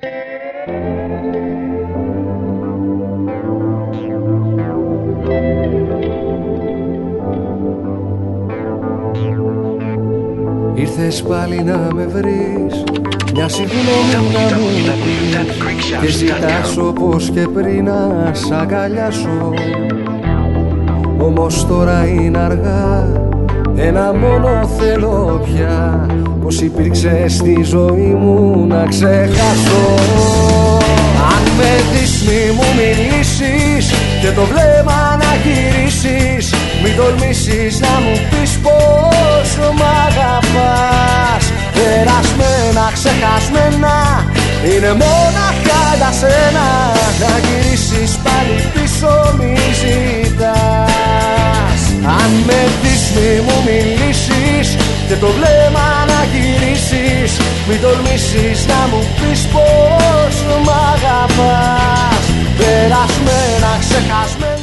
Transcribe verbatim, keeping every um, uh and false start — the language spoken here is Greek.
Ήρθες πάλι να με βρεις, μια συγγνώμη να μου πεις, και ζητάς όπως και πριν να σ' αγκαλιάσω. Όμως τώρα είναι αργά, ένα μόνο θέλω πια, πως υπήρξε στη ζωή μου να ξεχάσω. Αν με δεις μη μου μιλήσεις και το βλέμμα να γυρίσεις, μην τολμήσεις να μου πεις πως μ' αγαπάς. Περασμένα, ξεχασμένα, είναι μόναχα για σένα, να γυρίσεις πάλι πίσω μη ζητάς. Αν με δεις μη μου μιλήσεις και το βλέμμα να γυρίσεις, μην τολμήσεις να μου πεις πως μ' αγαπάς. Περασμένα, ξεχασμένα.